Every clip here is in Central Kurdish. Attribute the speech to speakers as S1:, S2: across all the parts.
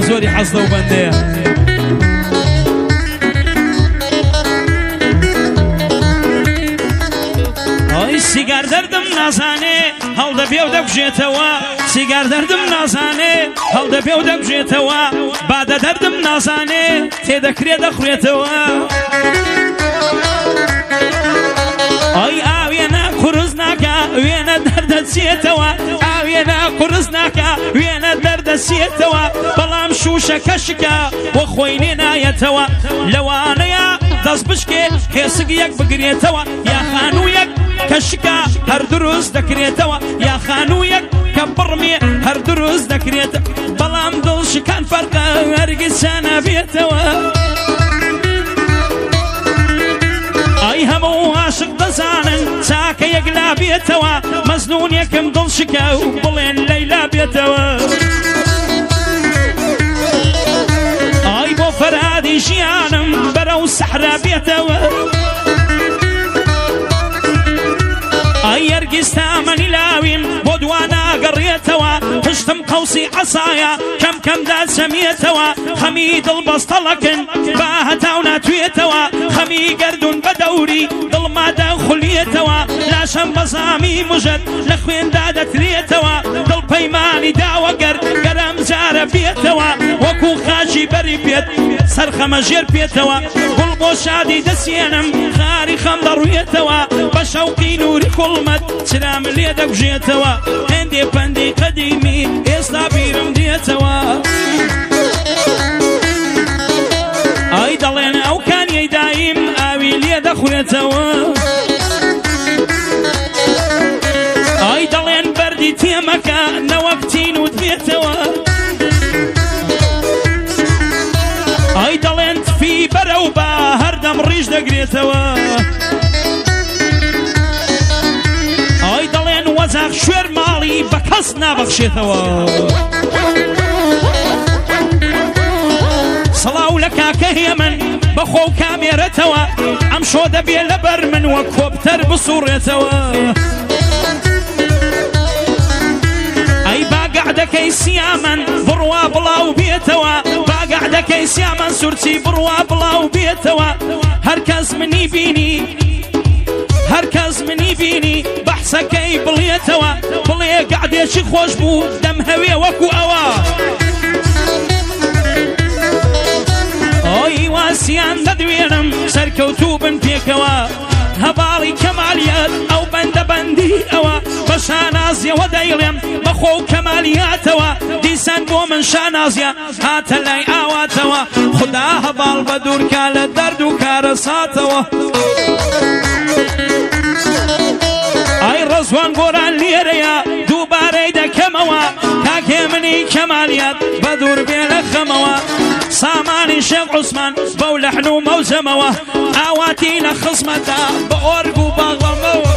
S1: زۆری حەزدە و بەندەیە ئەی سیگار دەردم نازانێ هەڵدەبێ و دەکوژێتەوە سیگار دەردم نازانێ هەڵدەبێ و دەکوژێتەوە بادە دەردم نازانێ تێدەکرێ دەخورێتەوە ئەی ئاوێنە قورس ناکە وێنە دەردەچێتەوە ئاوێنە قورس ناکە وێنە دەردەچێتەوە بەڵام شوشەکە شکە وە خۆی لێ نایەتەوە لەوانەیە دەست بشکێ خێسک یەک بگرێتەوە یا خانوویەک کە شکە هەر دروست دەکرێتەوە یا خانوویەک کە بڕمێ هەر دروست دەکرێتە بەڵام دڵشکان فەرقە هەرگیز چانەبێتەوە ئەی هەموو عاشق دەزانن چاکە یەک لا بێتەوە مەزنون یەکم دڵشکە و بڵێن لەیلا بێتەوە ئەی بۆ فەرهادی ژیانم بەرەو سەحرا بێتەوە ئەی هەرگیز تامەنی لاویم بۆ دوا ناگەڕێتەوە پشتم قەوسی عەسایە کەم کەمدا چەمێتەوە خەمی دڵبەستەڵەکن با هەتاو ناتوێتەوە خەمی گەردون بە دەوری دڵمادا خولیێتەوە لاشەم بەزامی مژت لە خوێندا دەترێتەوە دڵپەیمانی داوەگەر گەرەم جارە بێتەوە وەکو خاچی بەری بێت سەرخەمە ژێر پێتەوە گوڵ بۆ شادی دەسێنم خاری خەم دەڕوێتەوە بە شەوقی نووری کوڵمەت چرام لێ دەگوژێتەوە هێندێ پەندی قەدیمی ئێستا بیرم دێتەوە ئەی دەڵێن ئەو کانیەی دایم ئاوی لێ دەخورێتەوە ئەی دەڵێن بەردی تێمەکە نەوەکتین و دێتەوە ئەی دەڵێن تفی بەرەو بە هەردەم ڕیش دەگرێتەوە ئەی دەڵێن وەزاق شوێر ماڵی بە کەس نابەخشێتەوە سڵاو لە کاکە هێمن بەخۆ و کامێرەتەوە ئەم شۆ دەبێ لەبەر من وە کۆپتەر بسوڕێتەوە ئەی باگەعدەکەی سیامەن بڕوا بڵاو بێتەوە باگەعدەکەی سیامەن سورچی بڕوا بڵاو بێتەوە هەرکەس منی بینی هەرکەس منی بینی بەحسەکەی بڵێتەوە بڵێ گەعدێکی خۆش بوو دەم هەوێ وەکو ئەوە ئۆی واسیان دەدوێنم سەرکەوتوو بن پێکەوە هەباڵی کەمالیات ئەو بەندە بەندی ئەوە بە شانازیەوە دەیڵێم بەخۆ و کەمالیاتەوە دیسان بۆ من شانازیە هاتە لای ئاواتەوە خدا هەباڵ بە دوورکا لە دەرد و کارە ساتەوە ئەی ڕەزوان گۆران لێرەیە دووبارەی دەکەمەوە کاکێ منی کەمالیات بە دوور بێ لە خەمەوە سامانی شێخ عوسمان بەو لەحن و مەوزەمەوە ئاواتی لە خزمەتە بە ئۆرگ و باغڵەمەوە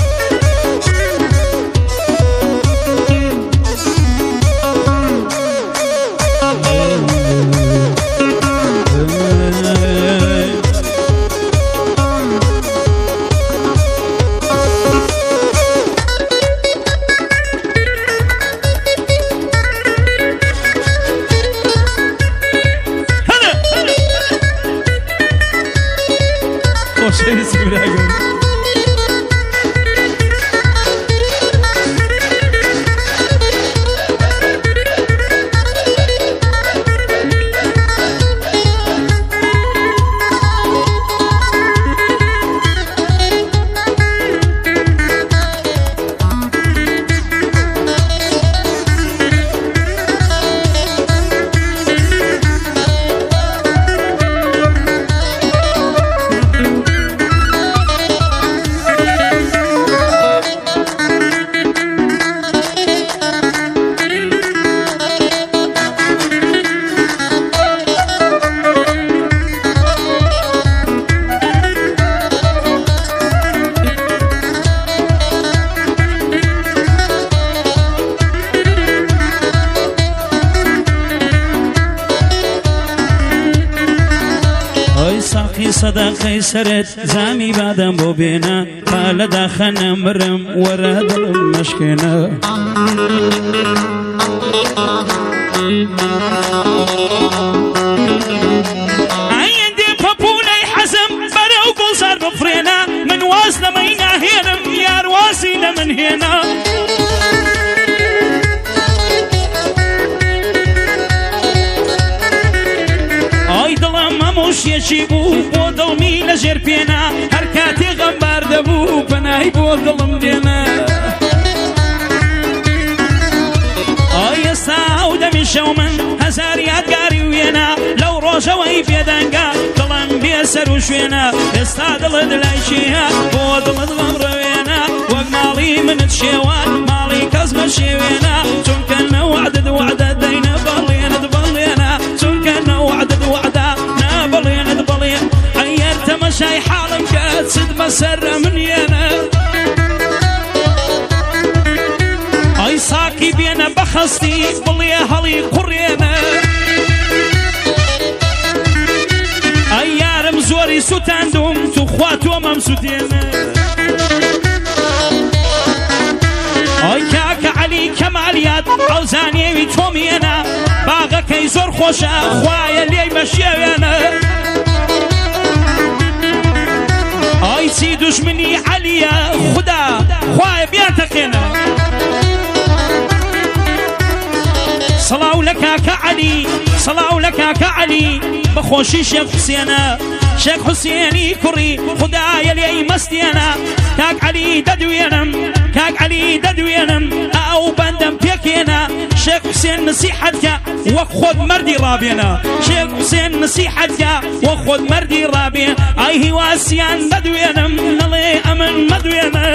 S2: سەداقەی سەرت زامی بادەم بۆ بێنە با لە داخەنە مرم وەرە دڵم مەشکێنە
S1: وشيشي بو بودڵمی لەژێر پێنا هەر کاتێ غەمبار دەبوو پەنای بۆ دڵم دێنا ئێستا ئەو دەمی شەو من هەزار یادگاری وێنە لەو ڕۆژەوەی بێدەنگە دڵم بێسەر و شوێنە ئێستا دڵت لای چیە بۆ دڵت غەم ڕەوێنە وەک ماڵی منت شێوان ماڵی کەس بە شێوێنە چونکە نەوعدت وعدە دەینە بەڵێنت بەڵێنە چونکە نەوعدت وعدە نابەڵێنت بەڵێن ئەیەر تەمەشای حاڵم کە چت بەسەرە منێنە ئەی ساکی بێنە بەخەستی بڵێ هەڵی قوڕێنە ئەی یارم زۆری سوتاندوم تو خوا تۆمەم سوتێنە ئەی کاکە عەلی کەمالیات ئەو زانیێوی تۆمیێنە باغەکەی زۆر خۆشە خوایە لێی بەشێوێنە ئەی چی دوژمنی عەلیە خودا خوایە بیان تەقێنە سڵاو لە کاکە عەلی سڵاو لە کاکە عەلی بەخۆشی شێخ حوسێنە شێخ حوسێنی کوڕی خودایە لێی مەستێنە کاک عەلی دەدوێنم کاک عەلی دەدوێنم ئەو بەندەم پێکێنە شێخ حوسێن نسیحەتکە وەک خۆت مەردی ڕابێنە شێخ حوسێن نسیحەتکە وەک خۆت مەردی ڕابێن ئای هیواسیان دەدوێنم نەڵێ ئەمن مەدوێنە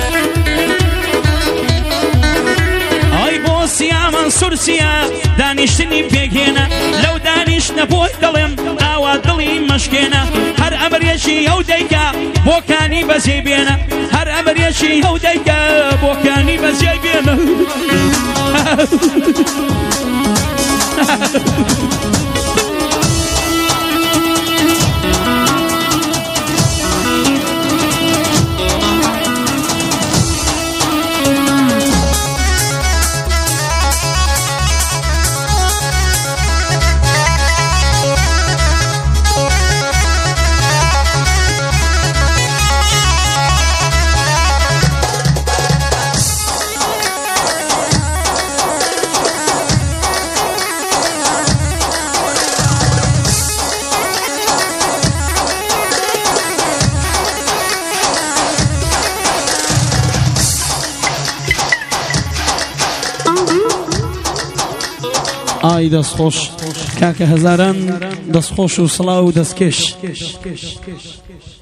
S1: ئای بۆ سیامان سورسیە دانیشتنی پێکێنە لەو دانیشتنە بۆی دڵێم ئاوا دڵی مەشکێنە هەر ئەمریەشی ئەو دەیکە بۆکانی بەجێ بێنە هەر ئەمریەشی ئەو دەیکە بۆکانی بەجێ بێنە
S2: ئای دەستخۆش کاکە هەزاران دەستخۆش و سڵاو و دەستکێش